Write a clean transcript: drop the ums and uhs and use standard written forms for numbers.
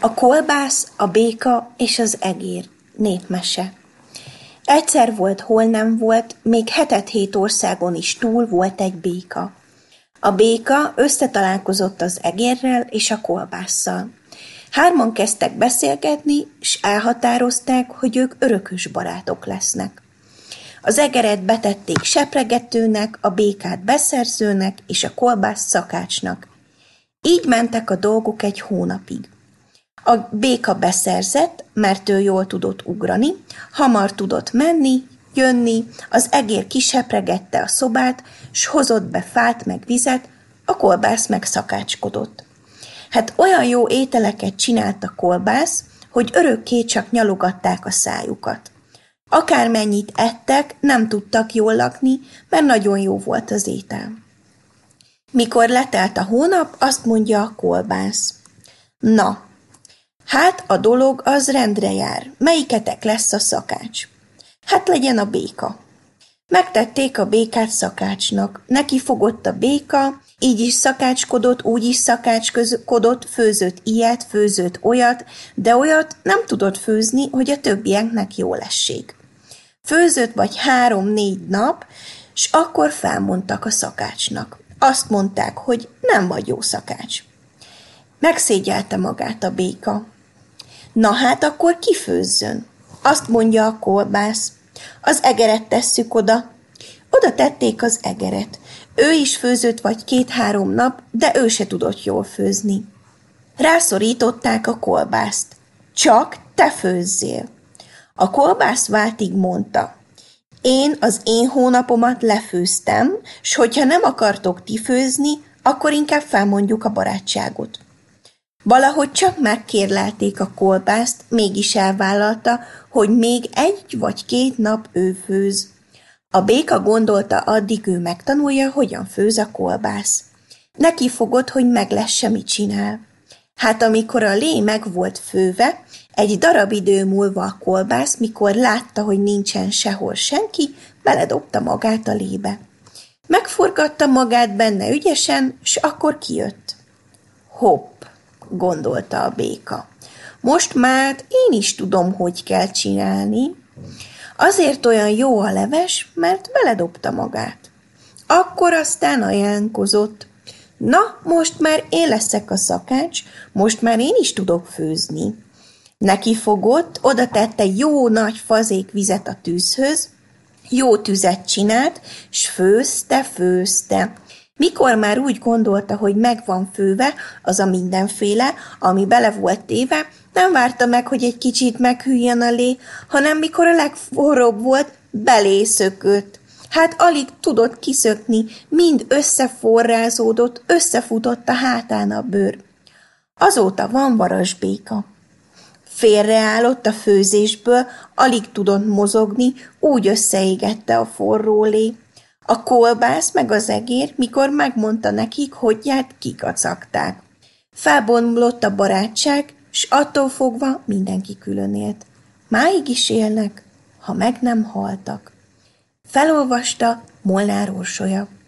A kolbász, a béka és az egér. Népmese. Egyszer volt, hol nem volt, még 7 országon is túl volt egy béka. A béka összetalálkozott az egérrel és a kolbásszal. Hárman kezdtek beszélgetni, s elhatározták, hogy ők örökös barátok lesznek. Az egeret betették sepregetőnek, a békát beszerzőnek és a kolbászt szakácsnak. Így mentek a dolgok egy hónapig. A béka beszerzett, mert ő jól tudott ugrani, hamar tudott menni, jönni, az egér kisepregette a szobát, s hozott be fát meg vizet, a kolbász meg szakácskodott. Hát olyan jó ételeket csinált a kolbász, hogy örökké csak nyalogatták a szájukat. Akármennyit ettek, nem tudtak jól lakni, mert nagyon jó volt az étel. Mikor letelt a hónap, azt mondja a kolbász. Na, hát a dolog az rendre jár. Melyiketek lesz a szakács? Hát legyen a béka. Megtették a békát szakácsnak. Neki fogott a béka, így is szakácskodott, úgy is szakácskodott, főzött ilyet, főzött olyat, de olyat nem tudott főzni, hogy a többieknek jól essék. Főzött vagy 3-4 nap, s akkor felmondtak a szakácsnak. Azt mondták, hogy nem vagy jó szakács. Megszégyelte magát a béka. Na hát akkor ki főzzön? Azt mondja a kolbász. Az egeret tesszük oda. Oda tették az egeret. Ő is főzött vagy 2-3 nap, de ő se tudott jól főzni. Rászorították a kolbászt. Csak te főzzél. A kolbász váltig mondta. Én az én hónapomat lefőztem, s hogyha nem akartok ti főzni, akkor inkább felmondjuk a barátságot. Valahogy csak megkérlelték a kolbászt, mégis elvállalta, hogy még 1 vagy 2 nap ő főz. A béka gondolta, addig ő megtanulja, hogyan főz a kolbász. Neki fogott, hogy meglesse, mit csinál. Hát amikor a lé meg volt főve, egy darab idő múlva a kolbász, mikor látta, hogy nincsen sehol senki, beledobta magát a lébe. Megforgatta magát benne ügyesen, s akkor kijött. Hopp, gondolta a béka. Most már én is tudom, hogy kell csinálni. Azért olyan jó a leves, mert beledobta magát. Akkor aztán ajánlkozott. Na, most már én leszek a szakács, most már én is tudok főzni. Neki fogott, oda tette jó nagy fazék vizet a tűzhöz, jó tüzet csinált, s főzte. Mikor már úgy gondolta, hogy meg van főve az a mindenféle, ami bele volt téve, nem várta meg, hogy egy kicsit meghűljön a lé, hanem mikor a legforróbb volt, belészökött. Hát alig tudott kiszökni, mind összeforrázódott, összefutott a hátán a bőr. Azóta van varasbéka. Félreállott a főzésből, alig tudott mozogni, úgy összeégette a forró lé. A kolbász meg az egér, mikor megmondta nekik, hogyját kikacagták. Felbomlott a barátság, s attól fogva mindenki külön élt. Máig is élnek, ha meg nem haltak. Felolvasta Molnár Orsolya.